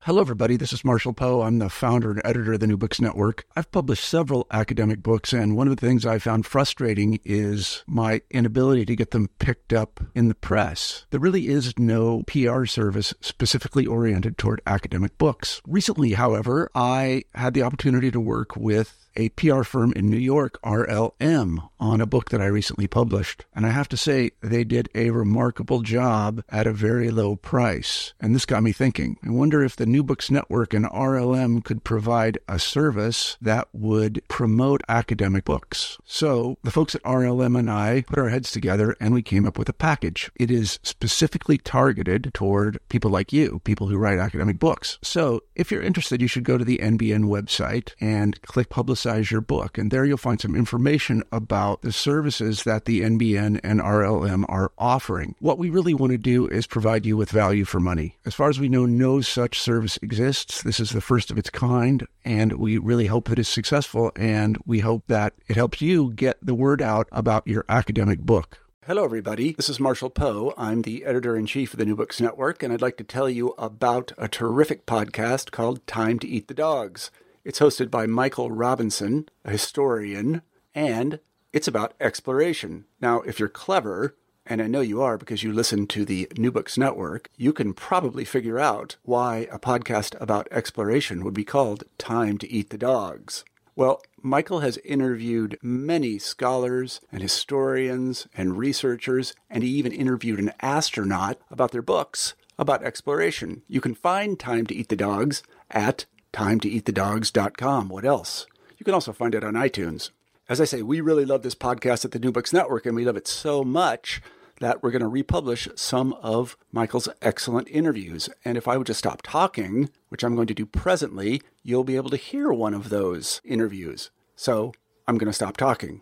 Hello, everybody. This is Marshall Poe. I'm the founder and editor of the New Books Network. I've published several academic books, and one of the things I found frustrating is my inability to get them picked up in the press. There really is no PR service specifically oriented toward academic books. Recently, however, I had the opportunity to work with a PR firm in New York, RLM, on a book that I recently published. And I have to say, they did a remarkable job at a very low price. And this got me thinking. I wonder if the New Books Network and RLM could provide a service that would promote academic books. So the folks at RLM and I put our heads together and we came up with a package. It is specifically targeted toward people like you, people who write academic books. So if you're interested, you should go to the NBN website and click Publicize Your Book. And there you'll find some information about the services that the NBN and RLM are offering. What we really want to do is provide you with value for money. As far as we know, no such service exists. This is the first of its kind, and we really hope that it's successful, and we hope that it helps you get the word out about your academic book. Hello, everybody. This is Marshall Poe. I'm the editor-in-chief of the New Books Network, and I'd like to tell you about a terrific podcast called Time to Eat the Dogs. It's hosted by Michael Robinson, a historian, and it's about exploration. Now, if you're clever, and I know you are because you listen to the New Books Network, you can probably figure out why a podcast about exploration would be called Time to Eat the Dogs. Well, Michael has interviewed many scholars and historians and researchers, and he even interviewed an astronaut about their books about exploration. You can find Time to Eat the Dogs at timetoeatthedogs.com. What else? You can also find it on iTunes. As I say, we really love this podcast at the New Books Network, and we love it so much that we're going to republish some of Michael's excellent interviews. And if I would just stop talking, which I'm going to do presently, you'll be able to hear one of those interviews. So I'm going to stop talking.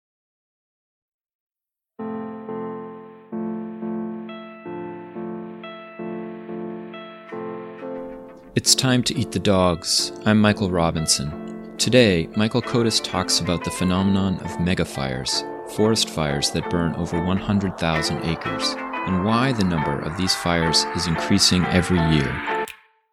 It's time to eat the dogs. I'm Michael Robinson. Today, Michael Kotis talks about the phenomenon of megafires, forest fires that burn over 100,000 acres, and why the number of these fires is increasing every year.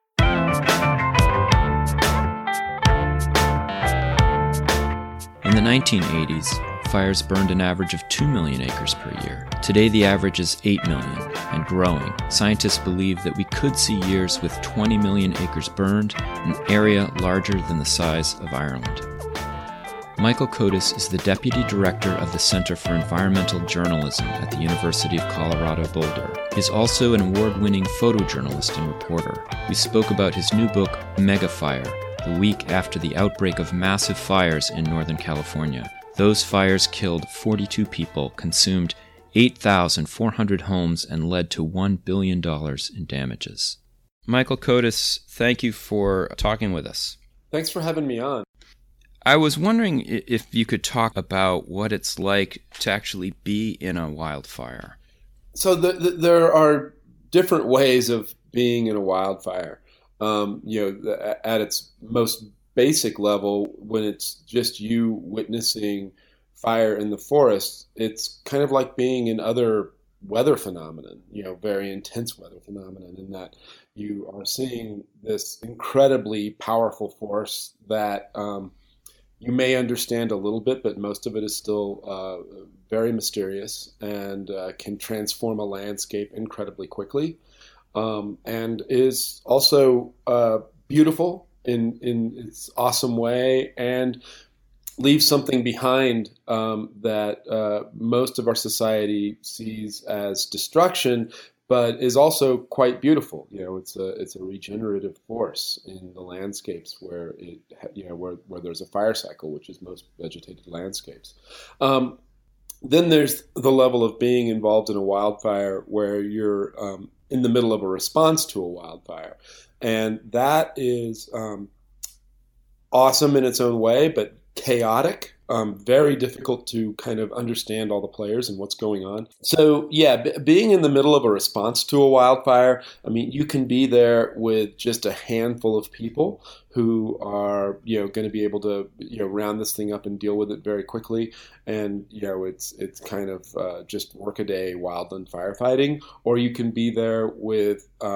In the 1980s, fires burned an average of 2 million acres per year. Today, the average is 8 million and growing. Scientists believe that we could see years with 20 million acres burned, an area larger than the size of Ireland. Michael Kotis is the Deputy Director of the Center for Environmental Journalism at the University of Colorado Boulder. He's also an award-winning photojournalist and reporter. We spoke about his new book, Megafire, the week after the outbreak of massive fires in Northern California. Those fires killed 42 people, consumed 8,400 homes, and led to $1 billion in damages. Michael Kotis, thank you for talking with us. Thanks for having me on. I was wondering if you could talk about what it's like to actually be in a wildfire. So there are different ways of being in a wildfire. At its most basic level, when it's just you witnessing fire in the forest, it's kind of like being in other weather phenomenon, very intense weather phenomenon, in that you are seeing this incredibly powerful force that you may understand a little bit, but most of it is still very mysterious and can transform a landscape incredibly quickly, and is also beautiful in its awesome way, and leaves something behind that most of our society sees as destruction, but is also quite beautiful. It's a regenerative force in the landscapes where where there's a fire cycle, which is most vegetated landscapes. Then there's the level of being involved in a wildfire where you're in the middle of a response to a wildfire. And that is awesome in its own way, but chaotic, very difficult to kind of understand all the players and what's going on. So being in the middle of a response to a wildfire, you can be there with just a handful of people who are, going to be able to, round this thing up and deal with it very quickly. And, it's kind of just workaday wildland firefighting, or you can be there with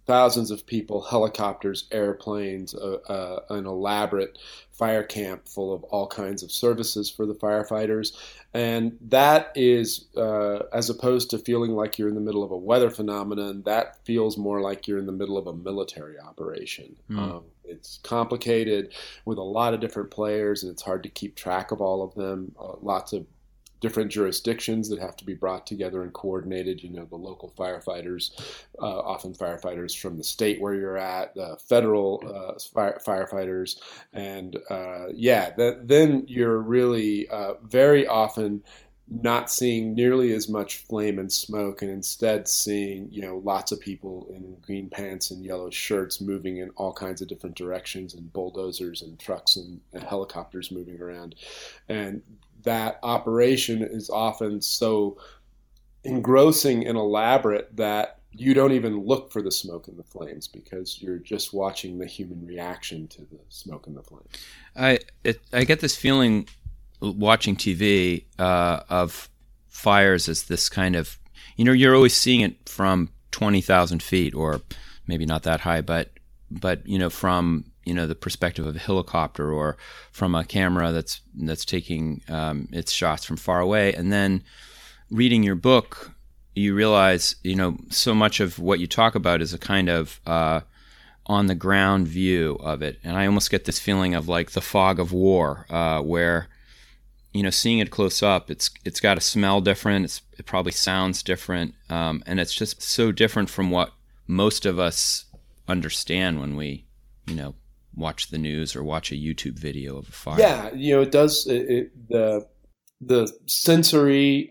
thousands of people, helicopters, airplanes, an elaborate fire camp full of all kinds of services for the firefighters. And that is, as opposed to feeling like you're in the middle of a weather phenomenon, that feels more like you're in the middle of a military operation. It's complicated with a lot of different players, and it's hard to keep track of all of them. Lots of different jurisdictions that have to be brought together and coordinated. You know, the local firefighters, often firefighters from the state where you're at, the federal firefighters, and then you're really very often not seeing nearly as much flame and smoke, and instead seeing, you know, lots of people in green pants and yellow shirts moving in all kinds of different directions, and bulldozers and trucks and helicopters moving around. And that operation is often so engrossing and elaborate that you don't even look for the smoke and the flames, because you're just watching the human reaction to the smoke and the flames. I get this feeling watching TV of fires as this kind of, you know, you're always seeing it from 20,000 feet, or maybe not that high, but you know, from, you know, the perspective of a helicopter, or from a camera that's taking its shots from far away. And then reading your book, you realize, you know, so much of what you talk about is a kind of on the ground view of it. And I almost get this feeling of like the fog of war, where, you know, seeing it close up, it's got to smell different. It probably sounds different, and it's just so different from what most of us understand when we, you know, watch the news or watch a YouTube video of a fire. Yeah, you know, it does. The sensory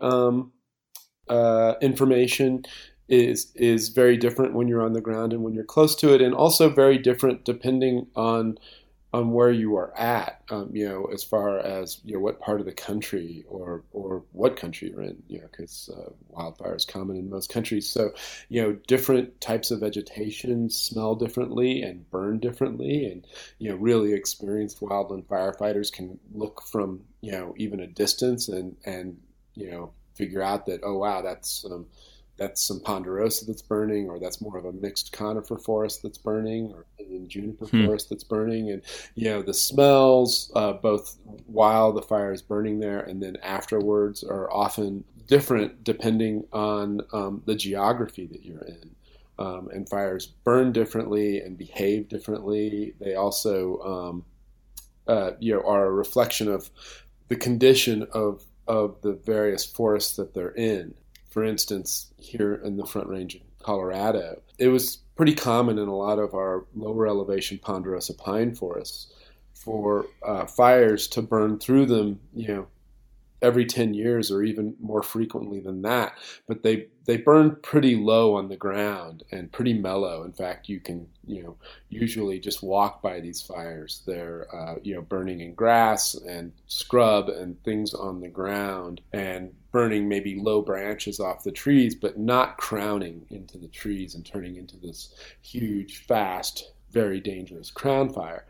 information is very different when you're on the ground and when you're close to it, and also very different depending on where you are at. You know, as far as, you know, what part of the country or what country you're in. You know, because wildfire is common in most countries. So, you know, different types of vegetation smell differently and burn differently, and, you know, really experienced wildland firefighters can look from, you know, even a distance and you know, figure out that, oh wow, that's some ponderosa that's burning, or that's more of a mixed conifer forest that's burning, or juniper forest that's burning. And, you know, the smells, both while the fire is burning there and then afterwards, are often different depending on the geography that you're in. And fires burn differently and behave differently. They also, you know, are a reflection of the condition of the various forests that they're in. For instance, here in the Front Range of Colorado, it was pretty common in a lot of our lower elevation ponderosa pine forests for fires to burn through them, you know, every 10 years or even more frequently than that. But they burn pretty low on the ground and pretty mellow. In fact, you can, you know, usually just walk by these fires. They're, you know, burning in grass and scrub and things on the ground, and burning maybe low branches off the trees, but not crowning into the trees and turning into this huge, fast, very dangerous crown fire.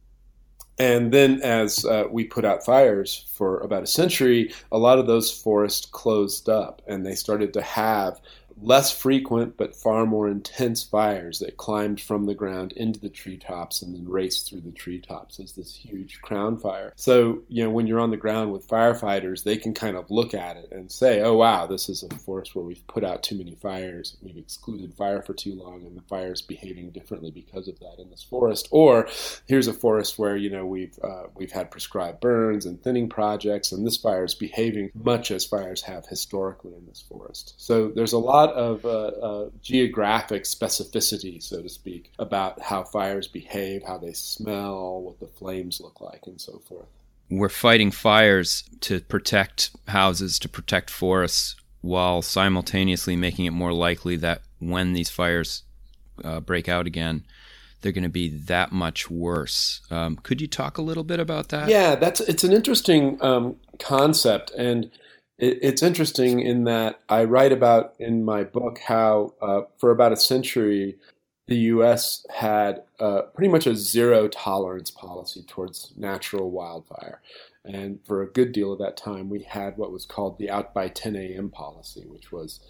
And then as we put out fires for about a century, a lot of those forests closed up, and they started to have less frequent but far more intense fires that climbed from the ground into the treetops and then raced through the treetops as this huge crown fire. So, you know, when you're on the ground with firefighters, they can kind of look at it and say, oh, wow, this is a forest where we've put out too many fires. We've excluded fire for too long, and the fire's behaving differently because of that in this forest. Or here's a forest where, you know, we've had prescribed burns and thinning projects, and this fire is behaving much as fires have historically in this forest. So there's a lot of geographic specificity, so to speak, about how fires behave, how they smell, what the flames look like, and so forth. We're fighting fires to protect houses, to protect forests, while simultaneously making it more likely that when these fires break out again, they're going to be that much worse. Could you talk a little bit about that? Yeah, it's an interesting concept, and it's interesting in that I write about in my book how for about a century the U.S. had pretty much a zero tolerance policy towards natural wildfire. And for a good deal of that time, we had what was called the out by 10 a.m. policy, which was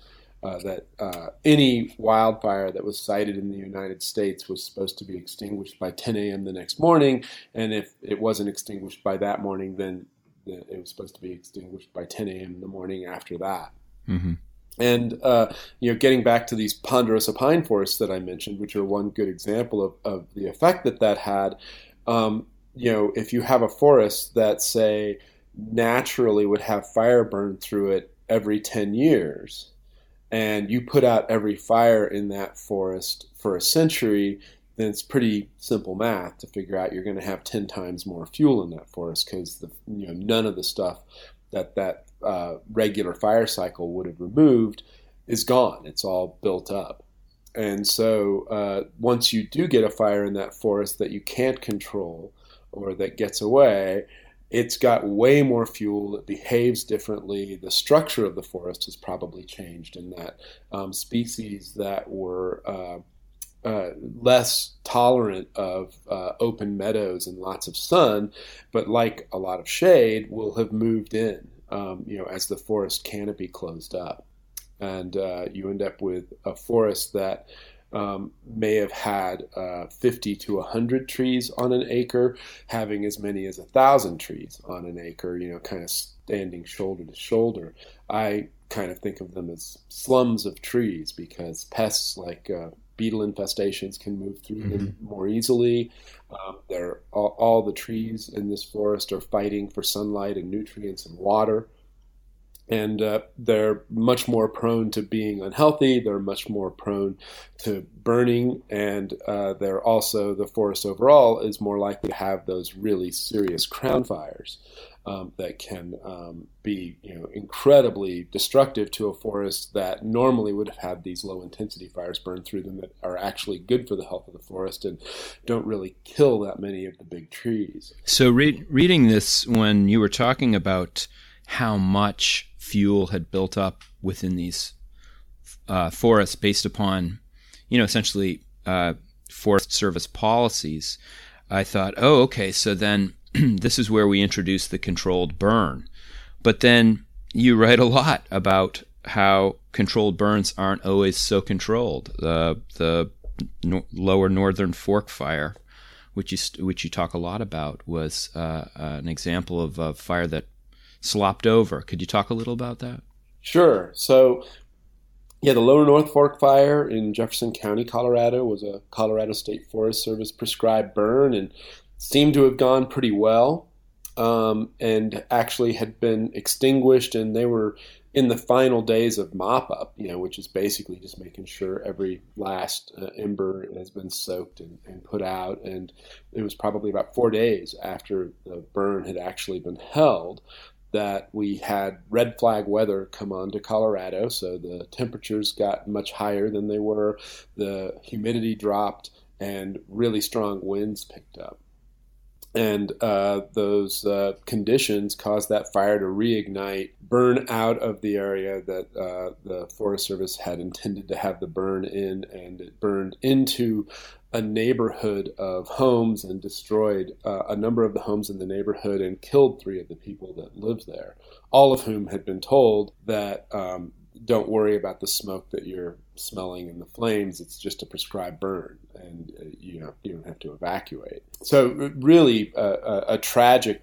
that any wildfire that was cited in the United States was supposed to be extinguished by 10 a.m. the next morning, and if it wasn't extinguished by that morning, then it was supposed to be extinguished by 10 a.m. the morning after that. Mm-hmm. And getting back to these ponderosa pine forests that I mentioned, which are one good example of the effect that had, if you have a forest that, say, naturally would have fire burn through it every 10 years, and you put out every fire in that forest for a century, then it's pretty simple math to figure out you're going to have 10 times more fuel in that forest, because none of the stuff that regular fire cycle would have removed is gone. It's all built up. And so once you do get a fire in that forest that you can't control or that gets away, it's got way more fuel. It behaves differently. The structure of the forest has probably changed in that species that were less tolerant of open meadows and lots of sun, but like a lot of shade, will have moved in, as the forest canopy closed up. And you end up with a forest that may have had 50 to 100 trees on an acre, having as many as 1,000 trees on an acre, kind of standing shoulder to shoulder. I kind of think of them as slums of trees, because pests like beetle infestations can move through them more easily. All the trees in this forest are fighting for sunlight and nutrients and water. And they're much more prone to being unhealthy. They're much more prone to burning. And the forest overall is more likely to have those really serious crown fires that can be incredibly destructive to a forest that normally would have had these low intensity fires burn through them, that are actually good for the health of the forest and don't really kill that many of the big trees. So reading this, when you were talking about how much fuel had built up within these forests based upon, essentially Forest Service policies, I thought, oh, okay, so then this is where we introduce the controlled burn. But then you write a lot about how controlled burns aren't always so controlled. The lower Northern Fork fire, which you talk a lot about, was an example of a fire that slopped over. Could you talk a little about that? Sure. So, the Lower North Fork fire in Jefferson County, Colorado, was a Colorado State Forest Service prescribed burn, and seemed to have gone pretty well, and actually had been extinguished, and they were in the final days of mop-up, which is basically just making sure every last ember has been soaked and put out. And it was probably about 4 days after the burn had actually been held that we had red flag weather come on to Colorado. So the temperatures got much higher than they were, the humidity dropped, and really strong winds picked up. And those conditions caused that fire to reignite, burn out of the area that the Forest Service had intended to have the burn in, and it burned into a neighborhood of homes and destroyed a number of the homes in the neighborhood and killed 3 of the people that lived there, all of whom had been told that don't worry about the smoke that you're smelling and the flames. It's just a prescribed burn, and you don't have to evacuate. So really a tragic,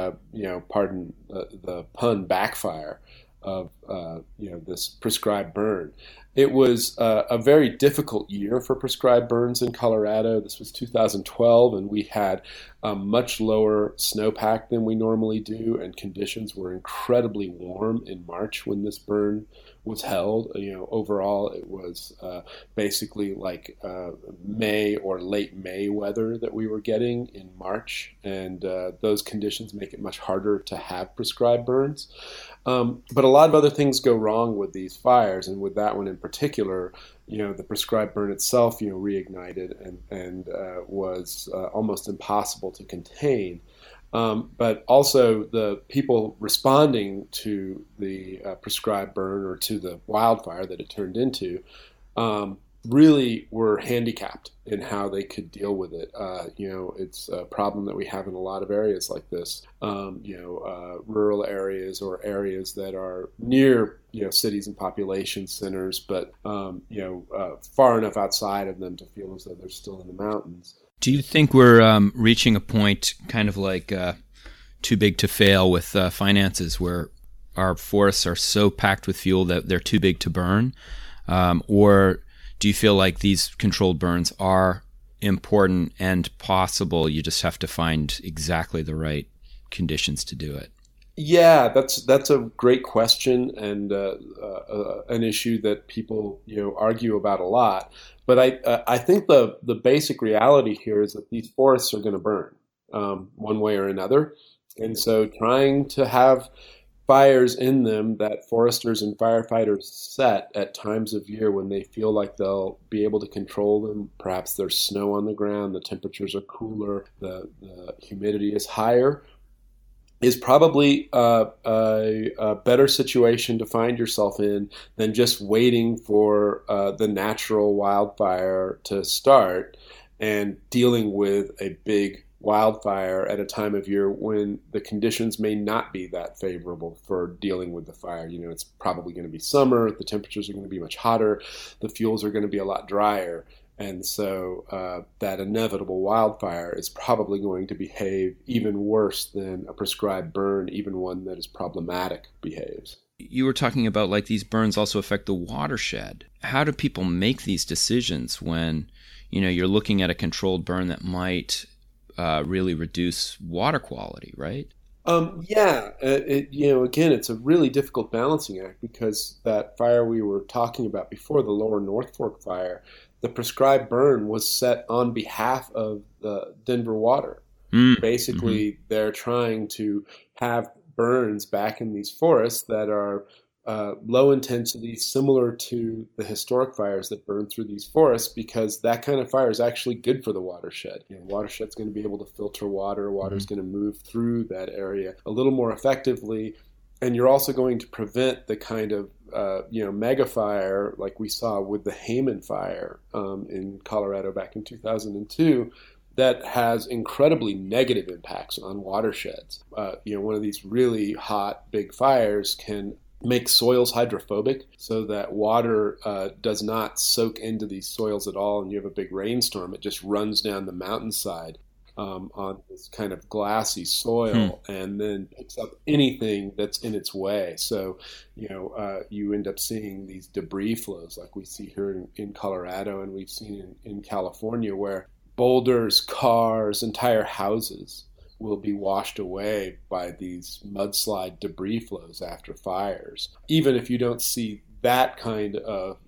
pardon the pun, backfire of this prescribed burn. It was a very difficult year for prescribed burns in Colorado. This was 2012, and we had a much lower snowpack than we normally do, and conditions were incredibly warm in March when this burn was held. Overall, it was basically like May or late May weather that we were getting in March, and those conditions make it much harder to have prescribed burns. But a lot of other things go wrong with these fires, and with that one in particular, the prescribed burn itself, reignited and was almost impossible to contain. But also the people responding to the prescribed burn or to the wildfire that it turned into, really were handicapped in how they could deal with it. It's a problem that we have in a lot of areas like this, rural areas or areas that are near, cities and population centers, but, far enough outside of them to feel as though they're still in the mountains. Do you think we're reaching a point kind of like too big to fail with finances, where our forests are so packed with fuel that they're too big to burn? Or do you feel like these controlled burns are important and possible? You just have to find exactly the right conditions to do it. Yeah, that's a great question, and an issue that people argue about a lot. But I think the basic reality here is that these forests are going to burn one way or another, and so trying to have fires in them that foresters and firefighters set at times of year when they feel like they'll be able to control them. Perhaps there's snow on the ground, the temperatures are cooler, the humidity is higher, is probably a better situation to find yourself in than just waiting for the natural wildfire to start and dealing with a big wildfire at a time of year when the conditions may not be that favorable for dealing with the fire. It's probably going to be summer, the temperatures are going to be much hotter, the fuels are going to be a lot drier, and so that inevitable wildfire is probably going to behave even worse than a prescribed burn, even one that is problematic behaves. You were talking about like these burns also affect the watershed. How do people make these decisions when you're looking at a controlled burn that might really reduce water quality, right? Again, it's a really difficult balancing act, because that fire we were talking about before, the Lower North Fork fire, the prescribed burn was set on behalf of the Denver Water. Basically, they're trying to have burns back in these forests that are low intensity, similar to the historic fires that burn through these forests, because that kind of fire is actually good for the watershed. Watershed's going to be able to filter water. Water's going to move through that area a little more effectively. And you're also going to prevent the kind of, mega fire like we saw with the Hayman fire in Colorado back in 2002, that has incredibly negative impacts on watersheds. One of these really hot, big fires can make soils hydrophobic so that water does not soak into these soils at all, and you have a big rainstorm. It just runs down the mountainside on this kind of glassy soil and then picks up anything that's in its way. So, you end up seeing these debris flows like we see here in Colorado, and we've seen in California, where boulders, cars, entire houses will be washed away by these mudslide debris flows after fires. Even if you don't see that kind of,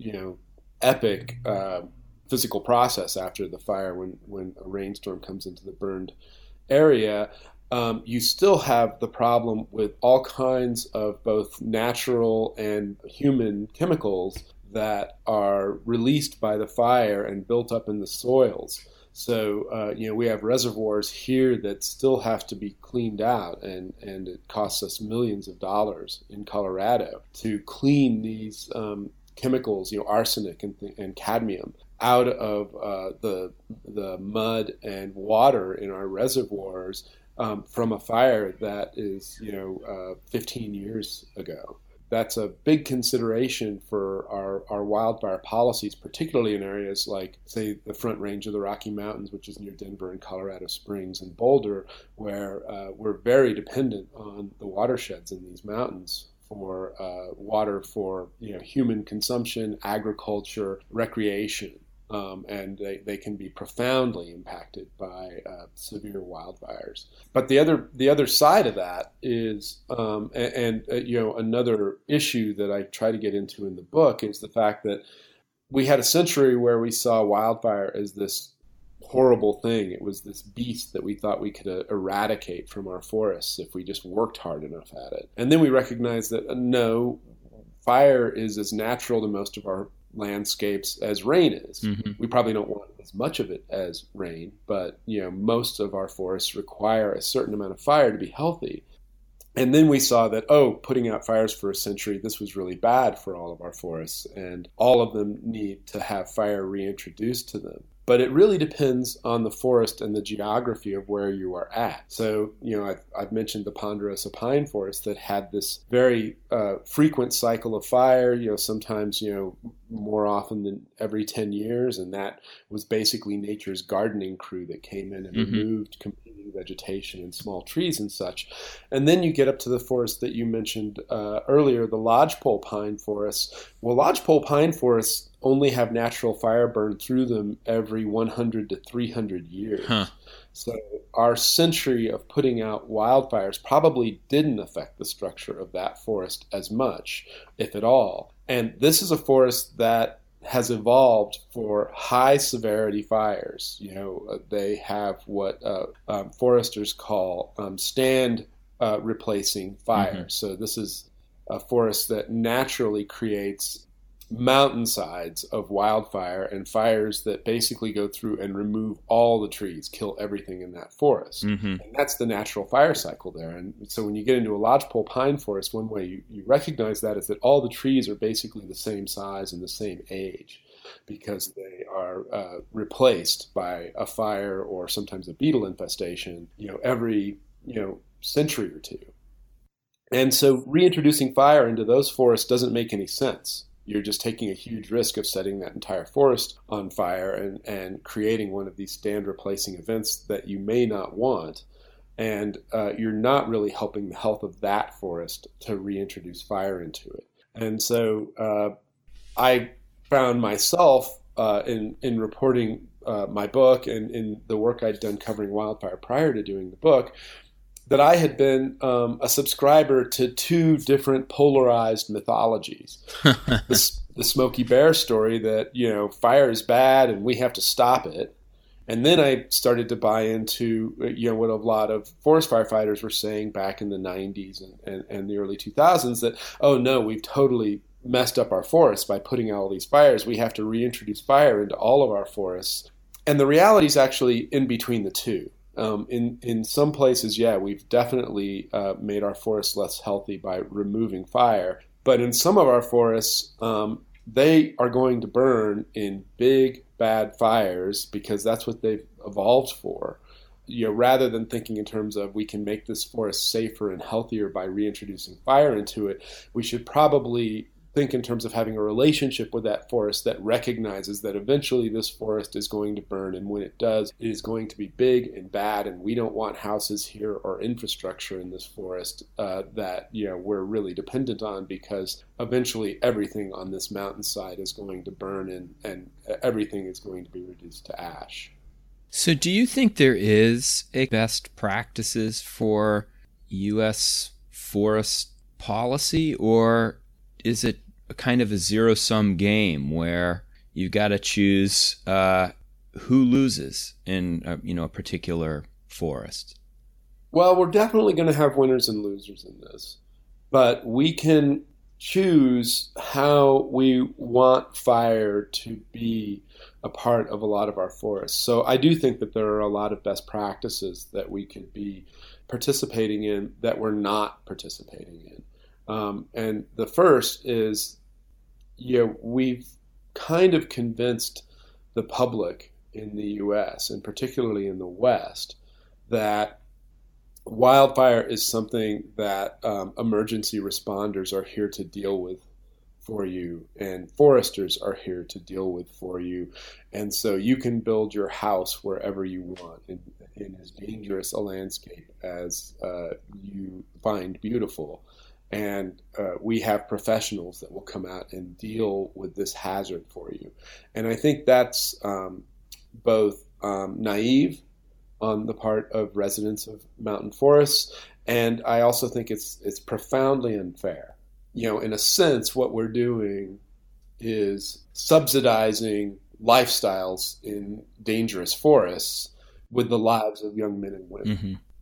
epic physical process after the fire, when a rainstorm comes into the burned area, you still have the problem with all kinds of both natural and human chemicals that are released by the fire and built up in the soils. So, we have reservoirs here that still have to be cleaned out, and it costs us millions of dollars in Colorado to clean these chemicals, arsenic and cadmium, out of the mud and water in our reservoirs from a fire that is, 15 years ago. That's a big consideration for our wildfire policies, particularly in areas like, say, the Front Range of the Rocky Mountains, which is near Denver and Colorado Springs and Boulder, where we're very dependent on the watersheds in these mountains for water for human consumption, agriculture, recreation. And they can be profoundly impacted by severe wildfires. But the other side of that is, another issue that I try to get into in the book is the fact that we had a century where we saw wildfire as this horrible thing. It was this beast that we thought we could eradicate from our forests if we just worked hard enough at it. And then we recognized that no, fire is as natural to most of our landscapes as rain is. We probably don't want as much of it as rain, but most of our forests require a certain amount of fire to be healthy. And then we saw that, putting out fires for a century, this was really bad for all of our forests, and all of them need to have fire reintroduced to them. But it really depends on the forest and the geography of where you are at. So, I've mentioned the ponderosa pine forest that had this very frequent cycle of fire, sometimes, more often than every 10 years. And that was basically nature's gardening crew that came in and removed competing vegetation and small trees and such. And then you get up to the forest that you mentioned earlier, the lodgepole pine forests. Well, lodgepole pine forests only have natural fire burn through them every 100 to 300 years. Huh. So our century of putting out wildfires probably didn't affect the structure of that forest as much, if at all. And this is a forest that has evolved for high severity fires. They have what foresters call stand replacing fires. So this is a forest that naturally creates mountainsides of wildfire and fires that basically go through and remove all the trees, kill everything in that forest. And that's the natural fire cycle there. And so when you get into a lodgepole pine forest, one way you recognize that is that all the trees are basically the same size and the same age, because they are replaced by a fire or sometimes a beetle infestation, every, century or two. And so reintroducing fire into those forests doesn't make any sense. You're just taking a huge risk of setting that entire forest on fire and creating one of these stand replacing events that you may not want. And you're not really helping the health of that forest to reintroduce fire into it. And so I found myself in reporting my book and in the work I'd done covering wildfire prior to doing the book, that I had been a subscriber to two different polarized mythologies. The Smokey Bear story that, fire is bad and we have to stop it. And then I started to buy into, what a lot of forest firefighters were saying back in the 90s and the early 2000s that, oh no, we've totally messed up our forests by putting out all these fires. We have to reintroduce fire into all of our forests. And the reality is actually in between the two. In some places, we've definitely made our forests less healthy by removing fire. But in some of our forests, they are going to burn in big, bad fires because that's what they've evolved for. Rather than thinking in terms of we can make this forest safer and healthier by reintroducing fire into it, we should probably think in terms of having a relationship with that forest that recognizes that eventually this forest is going to burn, and when it does, it is going to be big and bad, and we don't want houses here or infrastructure in this forest that we're really dependent on, because eventually everything on this mountainside is going to burn and everything is going to be reduced to ash. So do you think there is a best practices for U.S. forest policy, or is it a kind of a zero-sum game where you've got to choose who loses in a particular forest? Well, we're definitely going to have winners and losers in this, but we can choose how we want fire to be a part of a lot of our forests. So I do think that there are a lot of best practices that we could be participating in that we're not participating in. And the first is, we've kind of convinced the public in the U.S., and particularly in the West, that wildfire is something that emergency responders are here to deal with for you, and foresters are here to deal with for you. And so you can build your house wherever you want in as dangerous a landscape as you find beautiful. And we have professionals that will come out and deal with this hazard for you. And I think that's both naive on the part of residents of mountain forests, and I also think it's profoundly unfair. In a sense, what we're doing is subsidizing lifestyles in dangerous forests with the lives of young men and women.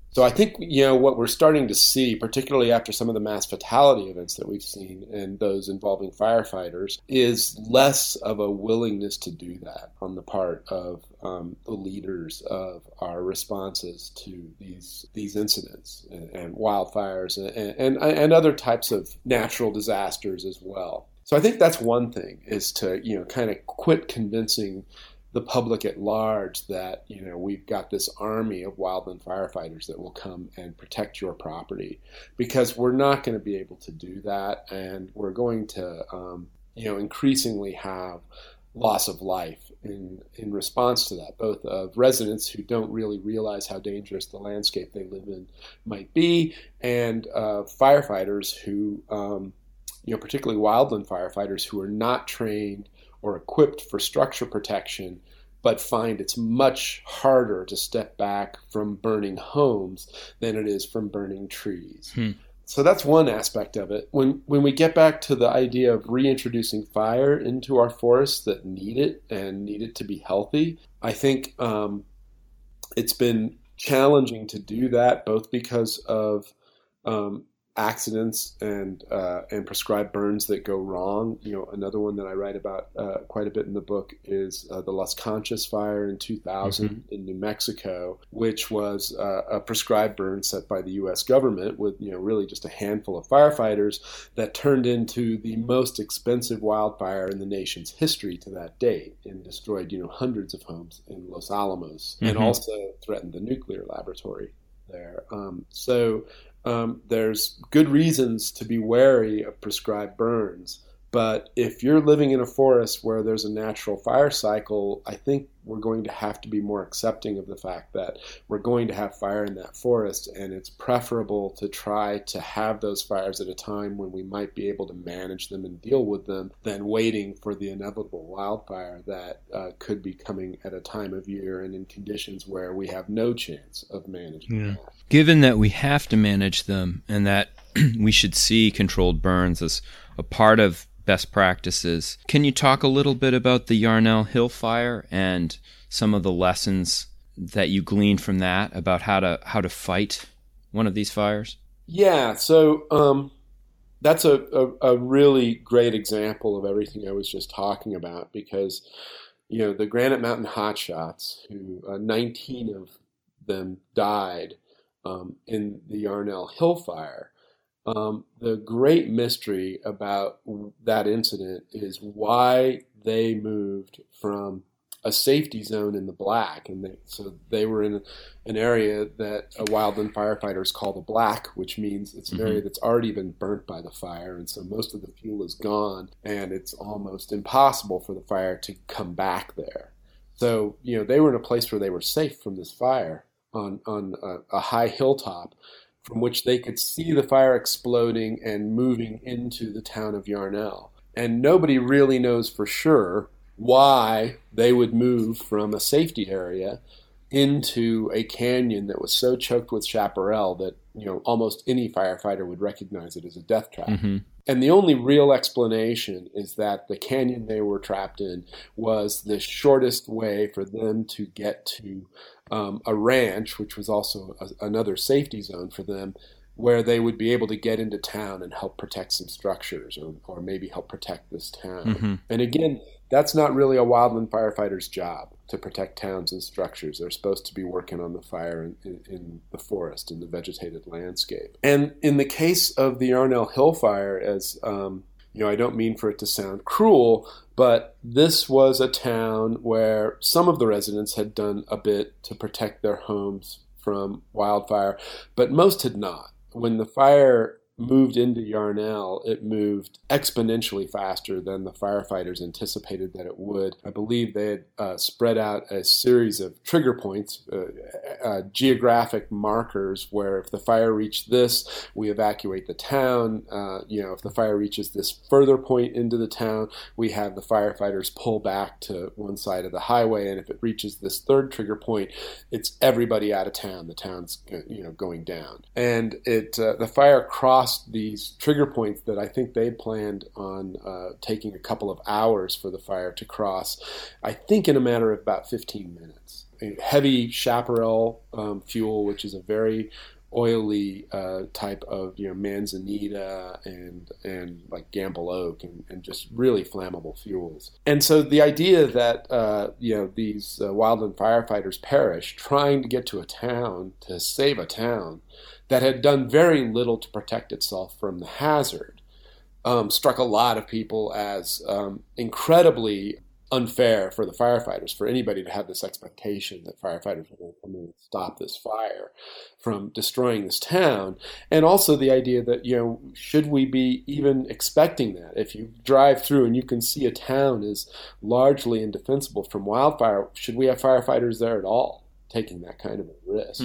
So I think, what we're starting to see, particularly after some of the mass fatality events that we've seen and those involving firefighters, is less of a willingness to do that on the part of the leaders of our responses to these incidents and wildfires and other types of natural disasters as well. So I think that's one thing, is to, kind of quit convincing the public at large that, we've got this army of wildland firefighters that will come and protect your property, because we're not going to be able to do that. And we're going to, increasingly have loss of life in response to that, both of residents who don't really realize how dangerous the landscape they live in might be, and firefighters who, particularly wildland firefighters who are not trained or equipped for structure protection, but find it's much harder to step back from burning homes than it is from burning trees. So that's one aspect of it. When we get back to the idea of reintroducing fire into our forests that need it and need it to be healthy, I think it's been challenging to do that, both because of accidents and prescribed burns that go wrong. Another one that I write about quite a bit in the book is the Las Conchas fire in 2000 in New Mexico, which was a prescribed burn set by the U.S. government with really just a handful of firefighters that turned into the most expensive wildfire in the nation's history to that date, and destroyed hundreds of homes in Los Alamos, and also threatened the nuclear laboratory there. There's good reasons to be wary of prescribed burns. But if you're living in a forest where there's a natural fire cycle, I think we're going to have to be more accepting of the fact that we're going to have fire in that forest, and it's preferable to try to have those fires at a time when we might be able to manage them and deal with them than waiting for the inevitable wildfire that could be coming at a time of year and in conditions where we have no chance of managing that. Given that we have to manage them and that we should see controlled burns as a part of best practices, can you talk a little bit about the Yarnell Hill fire and some of the lessons that you gleaned from that about how to fight one of these fires? Yeah, so that's a really great example of everything I was just talking about, because the Granite Mountain hotshots, who 19 of them died in the Yarnell Hill fire. The great mystery about that incident is why they moved from a safety zone in the black, and they were in an area that wildland firefighters call the black, which means it's an area that's already been burnt by the fire, and so most of the fuel is gone, and it's almost impossible for the fire to come back there. So they were in a place where they were safe from this fire on a high hilltop, from which they could see the fire exploding and moving into the town of Yarnell. And nobody really knows for sure why they would move from a safety area into a canyon that was so choked with chaparral that almost any firefighter would recognize it as a death trap. And the only real explanation is that the canyon they were trapped in was the shortest way for them to get to a ranch, which was also another safety zone for them, where they would be able to get into town and help protect some structures, or maybe help protect this town. And again, that's not really a wildland firefighter's job, to protect towns and structures. They're supposed to be working on the fire in the forest, in the vegetated landscape. And in the case of the Yarnell Hill fire, as I don't mean for it to sound cruel, but this was a town where some of the residents had done a bit to protect their homes from wildfire, but most had not. When the fire moved into Yarnell, it moved exponentially faster than the firefighters anticipated that it would. I believe they had spread out a series of trigger points, geographic markers, where if the fire reached this, we evacuate the town. If the fire reaches this further point into the town, we have the firefighters pull back to one side of the highway. And if it reaches this third trigger point, it's everybody out of town. The town's going down. And the fire crossed these trigger points that I think they planned on taking a couple of hours for the fire to cross, I think in a matter of about 15 minutes. heavy chaparral fuel, which is a very oily type of manzanita and like Gamble oak and just really flammable fuels. And so the idea that these wildland firefighters perished trying to get to a town to save a town that had done very little to protect itself from the hazard struck a lot of people as incredibly unfair for the firefighters, for anybody to have this expectation that firefighters will come in and stop this fire from destroying this town. And also the idea that, should we be even expecting that? If you drive through and you can see a town is largely indefensible from wildfire, should we have firefighters there at all taking that kind of a risk?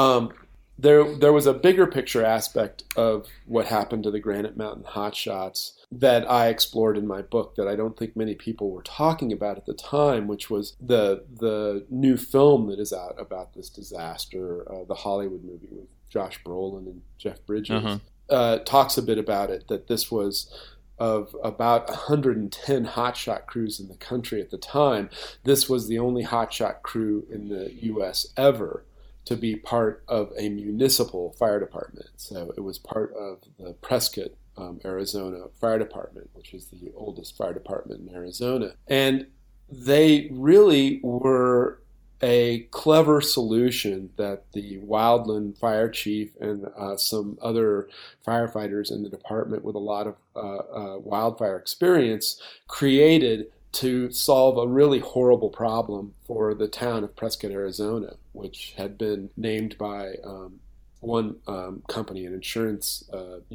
There was a bigger picture aspect of what happened to the Granite Mountain hotshots that I explored in my book that I don't think many people were talking about at the time, which was the new film that is out about this disaster, the Hollywood movie with Josh Brolin and Jeff Bridges, talks a bit about it, that this was of about 110 hotshot crews in the country at the time. This was the only hotshot crew in the U.S. ever to be part of a municipal fire department. So it was part of the Prescott, Arizona Fire Department, which is the oldest fire department in Arizona. And they really were a clever solution that the wildland fire chief and some other firefighters in the department with a lot of wildfire experience created to solve a really horrible problem for the town of Prescott, Arizona, which had been named by one company, an insurance,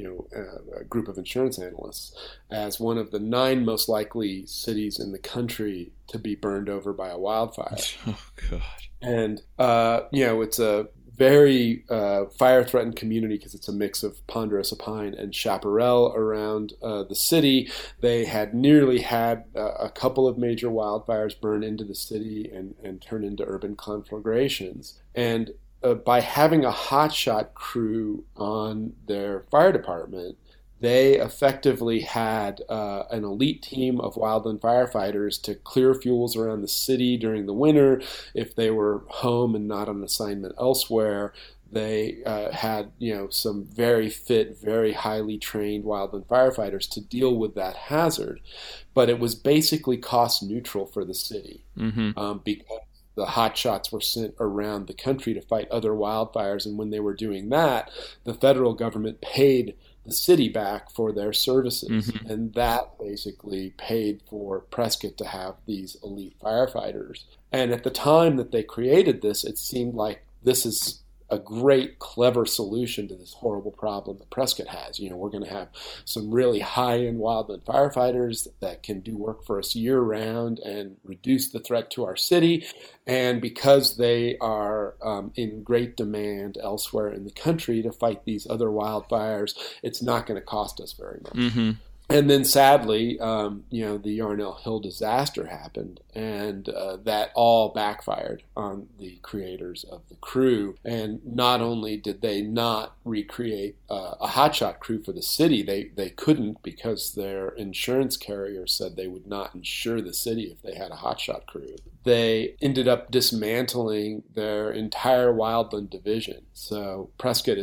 a group of insurance analysts, as one of the 9 most likely cities in the country to be burned over by a wildfire. Oh, God. And, it's a very fire-threatened community because it's a mix of ponderosa pine and chaparral around the city. They had nearly had a couple of major wildfires burn into the city and turn into urban conflagrations. And by having a hotshot crew on their fire department, they effectively had an elite team of wildland firefighters to clear fuels around the city during the winter. If they were home and not on assignment elsewhere, they had some very fit, very highly trained wildland firefighters to deal with that hazard. But it was basically cost neutral for the city because the hotshots were sent around the country to fight other wildfires. And when they were doing that, the federal government paid the city back for their services. And that basically paid for Prescott to have these elite firefighters. And at the time that they created this, it seemed like this is a great, clever solution to this horrible problem that Prescott has. We're going to have some really high-end wildland firefighters that can do work for us year-round and reduce the threat to our city. And because they are in great demand elsewhere in the country to fight these other wildfires, it's not going to cost us very much. And then sadly, the Yarnell Hill disaster happened, and that all backfired on the creators of the crew. And not only did they not recreate a hotshot crew for the city, they couldn't because their insurance carrier said they would not insure the city if they had a hotshot crew. They ended up dismantling their entire wildland division. So Prescott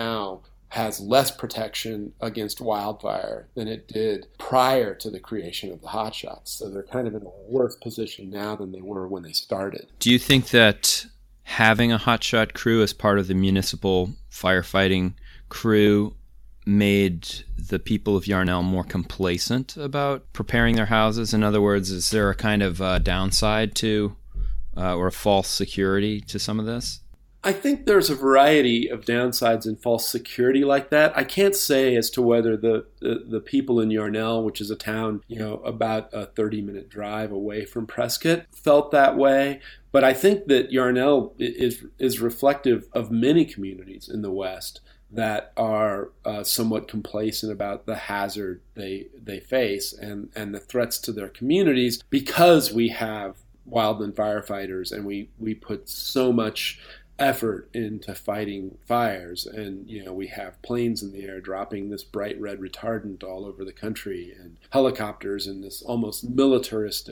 has less protection against wildfire than it did prior to the creation of the hotshots. So they're kind of in a worse position now than they were when they started. Do you think that having a hotshot crew as part of the municipal firefighting crew made the people of Yarnell more complacent about preparing their houses? In other words, is there a kind of downside to or a false security to some of this? I think there's a variety of downsides and false security like that. I can't say as to whether the people in Yarnell, which is a town, about a 30-minute drive away from Prescott, felt that way. But I think that Yarnell is reflective of many communities in the West that are somewhat complacent about the hazard they face and the threats to their communities because we have wildland firefighters and we put so much effort into fighting fires, and we have planes in the air dropping this bright red retardant all over the country and helicopters and this almost militaristic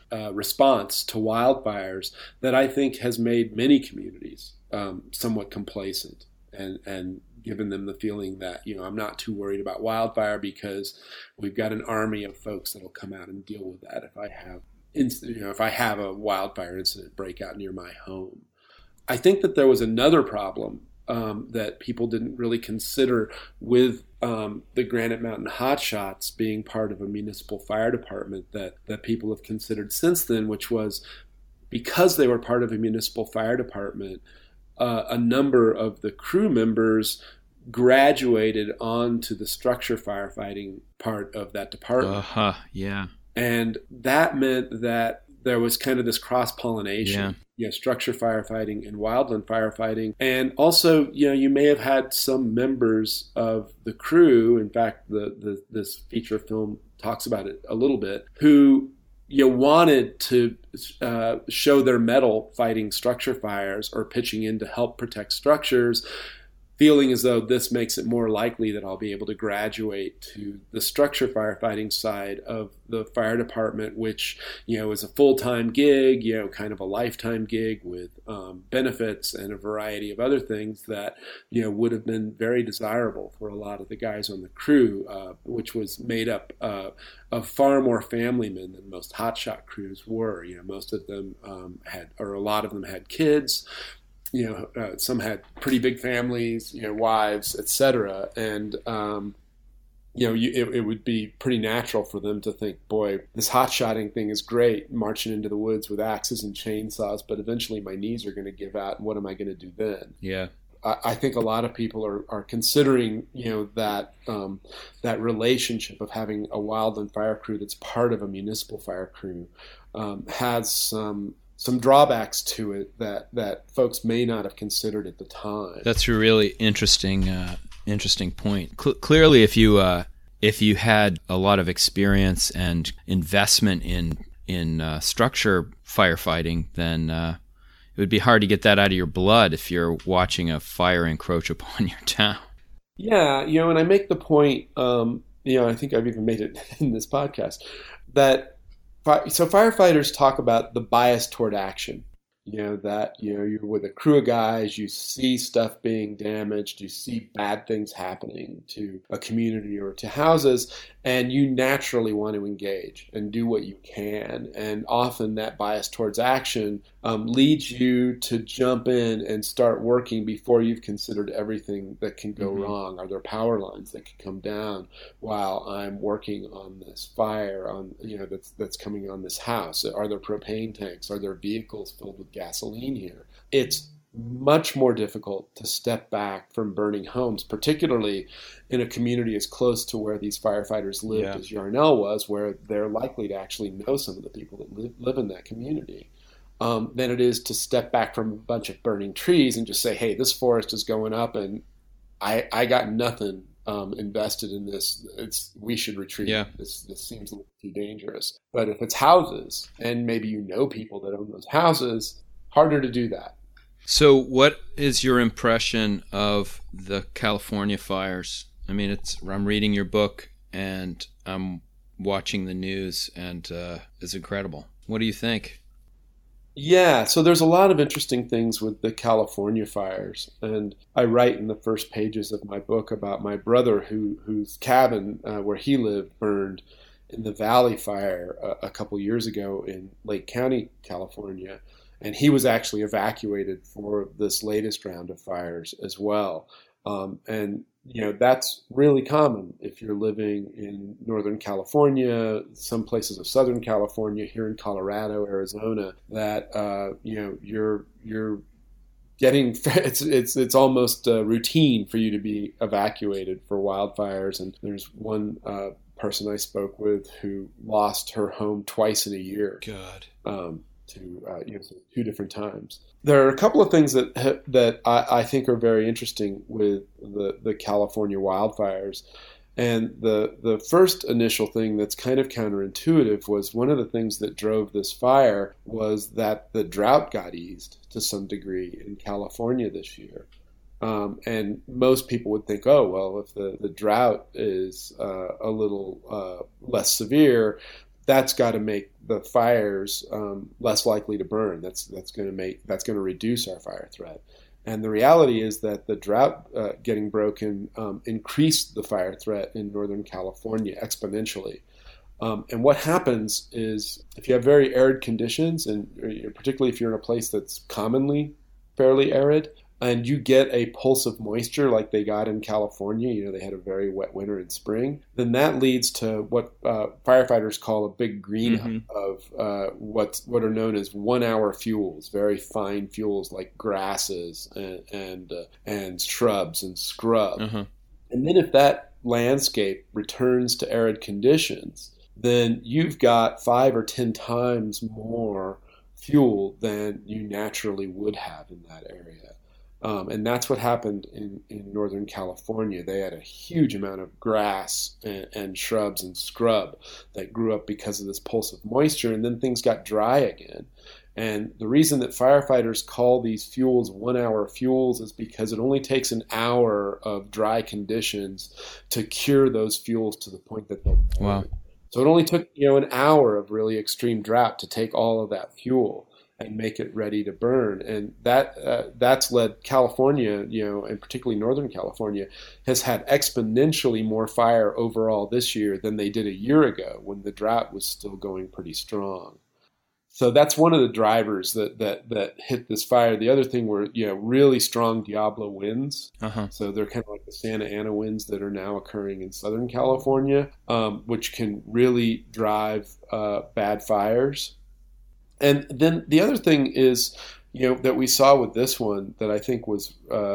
response to wildfires that I think has made many communities somewhat complacent and given them the feeling that, I'm not too worried about wildfire because we've got an army of folks that'll come out and deal with that if I have a wildfire incident break out near my home. I think that there was another problem that people didn't really consider with the Granite Mountain Hotshots being part of a municipal fire department that people have considered since then, which was because they were part of a municipal fire department, a number of the crew members graduated onto the structure firefighting part of that department. Yeah. And that meant that there was kind of this cross-pollination. Yeah, structure firefighting and wildland firefighting. And also, you may have had some members of the crew, in fact, this feature film talks about it a little bit, who wanted to show their mettle fighting structure fires or pitching in to help protect structures, feeling as though this makes it more likely that I'll be able to graduate to the structure firefighting side of the fire department, which, is a full-time gig, kind of a lifetime gig with benefits and a variety of other things that, would have been very desirable for a lot of the guys on the crew, which was made up of far more family men than most hotshot crews were. Most of them a lot of them had kids. Some had pretty big families, wives, etc. And, it would be pretty natural for them to think, boy, this hot-shotting thing is great, marching into the woods with axes and chainsaws, but eventually my knees are going to give out, and what am I going to do then? Yeah. I think a lot of people are considering, that relationship of having a wildland fire crew that's part of a municipal fire crew has some drawbacks to it that folks may not have considered at the time. That's a really interesting point. Clearly, if you had a lot of experience and investment in structure firefighting, then it would be hard to get that out of your blood if you're watching a fire encroach upon your town. Yeah, and I make the point. I think I've even made it in this podcast that. So firefighters talk about the bias toward action, that, you're with a crew of guys, you see stuff being damaged, you see bad things happening to a community or to houses, and you naturally want to engage and do what you can. And often that bias towards action leads you to jump in and start working before you've considered everything that can go wrong. Are there power lines that could come down while I'm working on this fire that's coming on this house? Are there propane tanks? Are there vehicles filled with gasoline here? It's much more difficult to step back from burning homes, particularly in a community as close to where these firefighters lived as Yarnell was, where they're likely to actually know some of the people that live in that community, than it is to step back from a bunch of burning trees and just say, hey, this forest is going up and I got nothing invested in this. We should retreat. Yeah. This seems a little too dangerous. But if it's houses, and maybe people that own those houses, harder to do that. So what is your impression of the California fires? I mean, I'm reading your book and I'm watching the news, and it's incredible. What do you think? Yeah, so there's a lot of interesting things with the California fires. And I write in the first pages of my book about my brother whose cabin where he lived burned in the Valley Fire a couple years ago in Lake County, California. And he was actually evacuated for this latest round of fires as well. And, that's really common if you're living in Northern California, some places of Southern California, here in Colorado, Arizona, that, you're getting, it's almost routine for you to be evacuated for wildfires. And there's one person I spoke with who lost her home twice in a year. God. Two different times. There are a couple of things that I think are very interesting with the California wildfires. And the first initial thing that's kind of counterintuitive was one of the things that drove this fire was that the drought got eased to some degree in California this year. And most people would think, oh, well, if the drought is a little less severe, that's got to make the fires less likely to burn. That's going to reduce our fire threat. And the reality is that the drought getting broken increased the fire threat in Northern California exponentially. And what happens is if you have very arid conditions, and particularly if you're in a place that's commonly fairly arid, and you get a pulse of moisture like they got in California, they had a very wet winter and spring, then that leads to what firefighters call a big green of what are known as 1 hour fuels, very fine fuels like grasses and shrubs and scrub. And then if that landscape returns to arid conditions, then you've got 5 or 10 times more fuel than you naturally would have in that area. And that's what happened in Northern California. They had a huge amount of grass and shrubs and scrub that grew up because of this pulse of moisture, and then things got dry again. And the reason that firefighters call these fuels 1 hour fuels is because it only takes an hour of dry conditions to cure those fuels to the point that they'll burn. Wow. So it only took an hour of really extreme drought to take all of that fuel and make it ready to burn. And that's led California, and particularly Northern California, has had exponentially more fire overall this year than they did a year ago when the drought was still going pretty strong. So that's one of the drivers that hit this fire. The other thing were, really strong Diablo winds. So they're kind of like the Santa Ana winds that are now occurring in Southern California, which can really drive bad fires. And then the other thing is, that we saw with this one that I think was,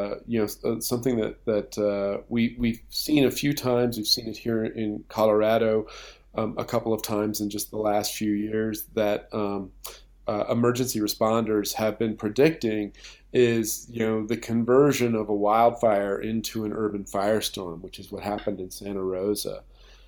something that we've seen a few times. We've seen it here in Colorado a couple of times in just the last few years that emergency responders have been predicting is, the conversion of a wildfire into an urban firestorm, which is what happened in Santa Rosa.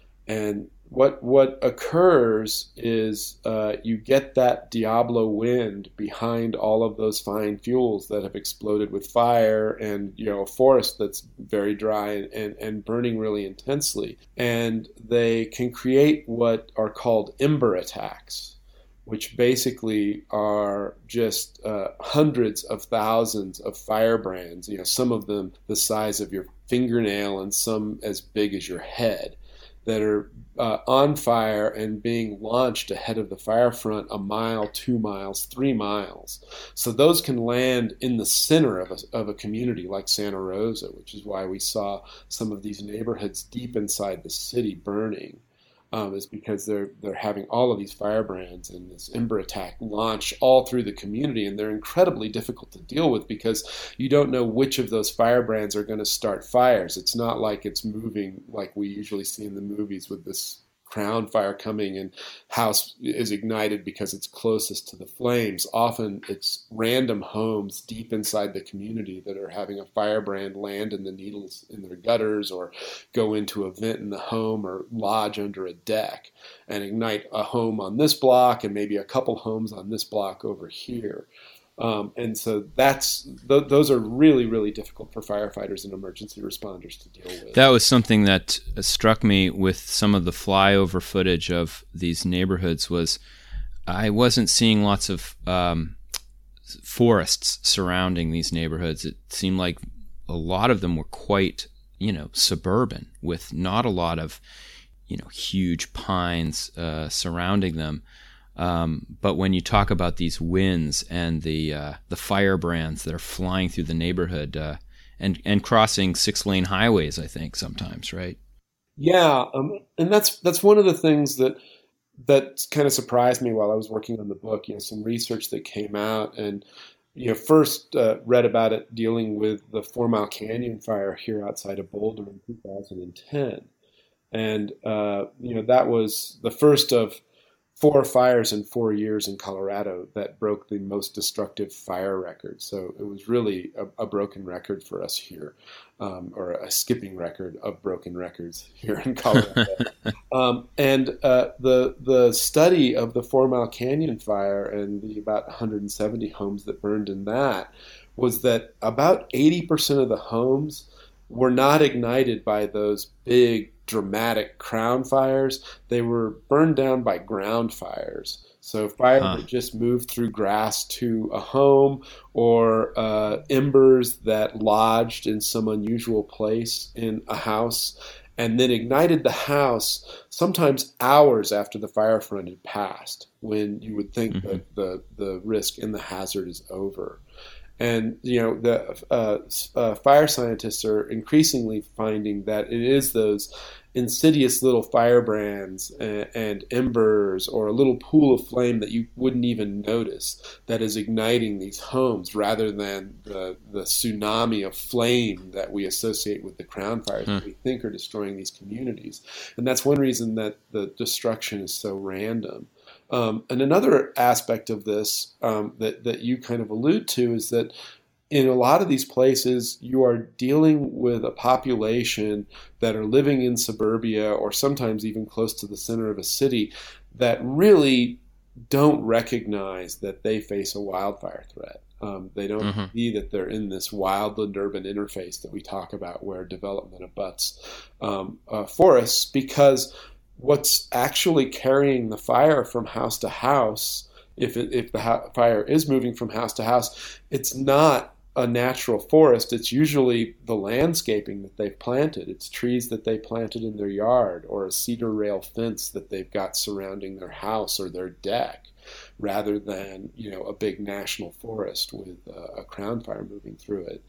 And what occurs is you get that Diablo wind behind all of those fine fuels that have exploded with fire, and a forest that's very dry and burning really intensely. And they can create what are called ember attacks, which basically are just hundreds of thousands of firebrands, some of them the size of your fingernail and some as big as your head, that are on fire and being launched ahead of the fire front 1 mile, 2 miles, 3 miles. So those can land in the center of a community like Santa Rosa, which is why we saw some of these neighborhoods deep inside the city burning. Is because they're having all of these firebrands and this ember attack launch all through the community, and they're incredibly difficult to deal with because you don't know which of those firebrands are going to start fires. It's not like it's moving like we usually see in the movies with this crown fire coming and house is ignited because it's closest to the flames. Often it's random homes deep inside the community that are having a firebrand land in the needles in their gutters or go into a vent in the home or lodge under a deck and ignite a home on this block and maybe a couple homes on this block over here. And so those are really, really difficult for firefighters and emergency responders to deal with. That was something that struck me with some of the flyover footage of these neighborhoods was I wasn't seeing lots of forests surrounding these neighborhoods. It seemed like a lot of them were quite, suburban with not a lot of, huge pines surrounding them. But when you talk about these winds and the firebrands that are flying through the neighborhood and crossing 6-lane highways, I think sometimes, right? Yeah, and that's one of the things that kind of surprised me while I was working on the book. Some research that came out, and first read about it dealing with the 4 Mile Canyon fire here outside of Boulder in 2010, and that was the first of 4 fires in 4 years in Colorado that broke the most destructive fire record. So it was really a broken record for us here, or a skipping record of broken records here in Colorado. And the study of the 4 Mile Canyon fire and the about 170 homes that burned in that was that about 80% of the homes were not ignited by those big dramatic crown fires. They were burned down by ground fires. So fire that just moved through grass to a home, or embers that lodged in some unusual place in a house and then ignited the house sometimes hours after the fire front had passed, when you would think that the risk and the hazard is over. And, the fire scientists are increasingly finding that it is those insidious little firebrands and embers, or a little pool of flame that you wouldn't even notice, that is igniting these homes, rather than the tsunami of flame that we associate with the crown fires that we think are destroying these communities. And that's one reason that the destruction is so random. And another aspect of this that you kind of allude to is that in a lot of these places, you are dealing with a population that are living in suburbia, or sometimes even close to the center of a city, that really don't recognize that they face a wildfire threat. They don't see that they're in this wildland-urban interface that we talk about, where development abuts forests, because what's actually carrying the fire from house to house, if the fire is moving from house to house, it's not a natural forest. It's usually the landscaping that they've planted. It's trees that they planted in their yard, or a cedar rail fence that they've got surrounding their house or their deck, rather than, a big national forest with a crown fire moving through it.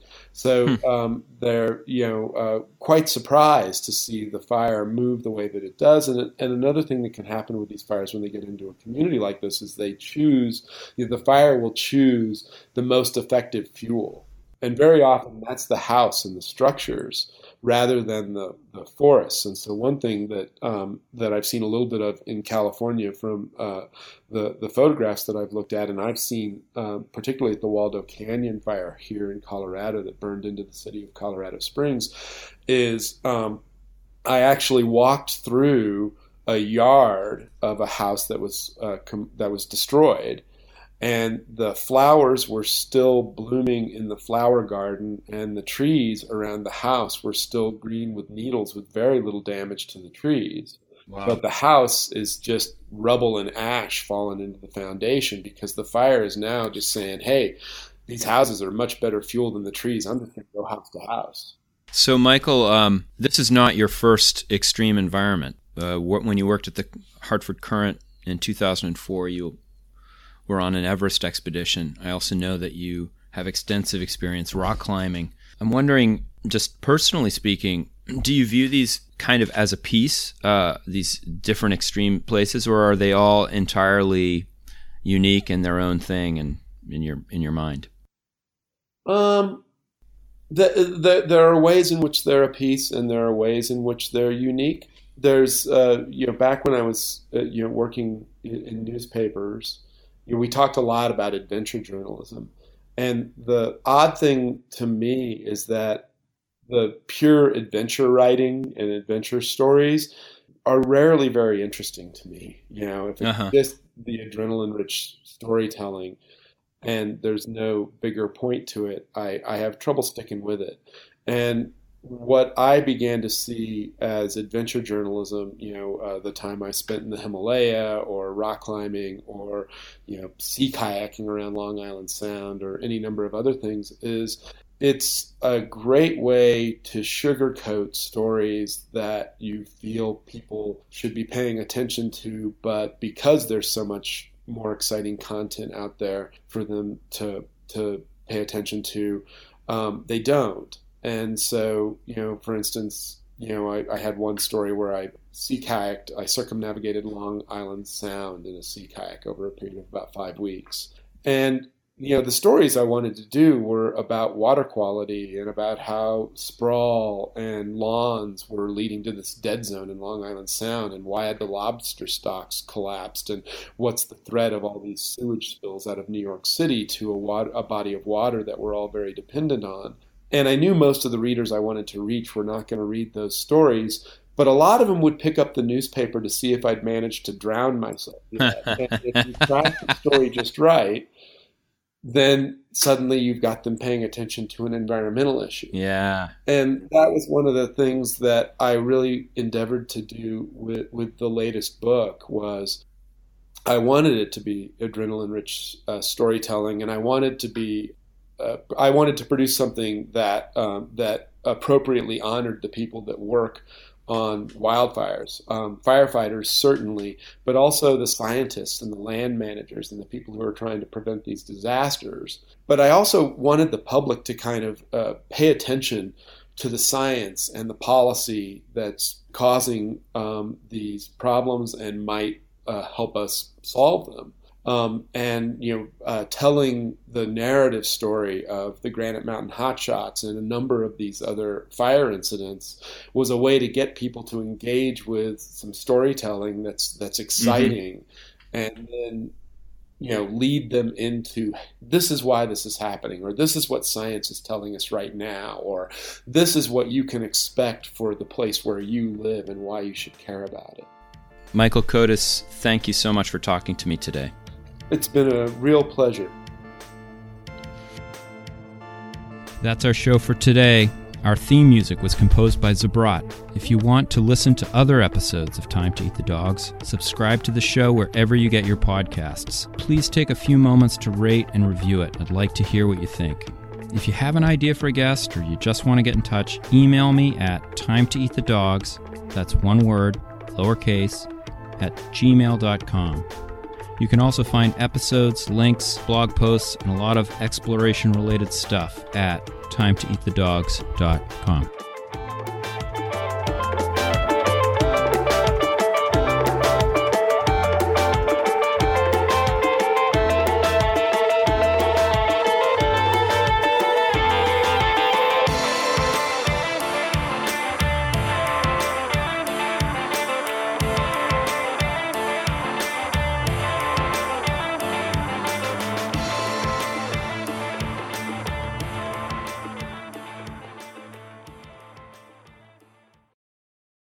So they're, quite surprised to see the fire move the way that it does. And another thing that can happen with these fires when they get into a community like this is they choose, the fire will choose the most effective fuel. And very often that's the house and the structures, rather than the forests. And so one thing that I've seen a little bit of in California from the photographs that I've looked at, and I've seen particularly at the Waldo Canyon fire here in Colorado that burned into the city of Colorado Springs, is I actually walked through a yard of a house that was destroyed. And the flowers were still blooming in the flower garden, and the trees around the house were still green with needles, with very little damage to the trees. Wow. But the house is just rubble and ash fallen into the foundation, because the fire is now just saying, hey, these houses are much better fuel than the trees. I'm just going to go house to house. So, Michael, this is not your first extreme environment. When you worked at the Hartford Courant in 2004, you were on an Everest expedition. I also know that you have extensive experience rock climbing. I'm wondering, just personally speaking, do you view these kind of as a piece, these different extreme places, or are they all entirely unique in their own thing and in your mind? There are ways in which they're a piece, and there are ways in which they're unique. There's, back when I was, working in newspapers, we talked a lot about adventure journalism. And the odd thing to me is that the pure adventure writing and adventure stories are rarely very interesting to me. If it's just the adrenaline-rich storytelling and there's no bigger point to it, I have trouble sticking with it. And what I began to see as adventure journalism, the time I spent in the Himalaya, or rock climbing, or, sea kayaking around Long Island Sound, or any number of other things, is it's a great way to sugarcoat stories that you feel people should be paying attention to, but because there's so much more exciting content out there for them to pay attention to, they don't. And so, for instance, I had one story where I sea kayaked, I circumnavigated Long Island Sound in a sea kayak over a period of about 5 weeks. And, the stories I wanted to do were about water quality and about how sprawl and lawns were leading to this dead zone in Long Island Sound, and why had the lobster stocks collapsed, and what's the threat of all these sewage spills out of New York City to a body of water that we're all very dependent on. And I knew most of the readers I wanted to reach were not going to read those stories, but a lot of them would pick up the newspaper to see if I'd managed to drown myself. And if you craft the story just right, then suddenly you've got them paying attention to an environmental issue. Yeah. And that was one of the things that I really endeavored to do with the latest book. Was I wanted it to be adrenaline-rich storytelling, and I wanted to produce something that that appropriately honored the people that work on wildfires, firefighters certainly, but also the scientists and the land managers and the people who are trying to prevent these disasters. But I also wanted the public to kind of pay attention to the science and the policy that's causing these problems and might help us solve them. Telling the narrative story of the Granite Mountain Hotshots and a number of these other fire incidents was a way to get people to engage with some storytelling that's exciting, and then lead them into, this is why this is happening, or this is what science is telling us right now, or this is what you can expect for the place where you live and why you should care about it. Michael Kotis, thank you so much for talking to me today. It's been a real pleasure. That's our show for today. Our theme music was composed by Zabrat. If you want to listen to other episodes of Time to Eat the Dogs, subscribe to the show wherever you get your podcasts. Please take a few moments to rate and review it. I'd like to hear what you think. If you have an idea for a guest or you just want to get in touch, email me at timetoeatthedogs, that's one word, lowercase, @gmail.com. You can also find episodes, links, blog posts, and a lot of exploration-related stuff at timetoeatthedogs.com.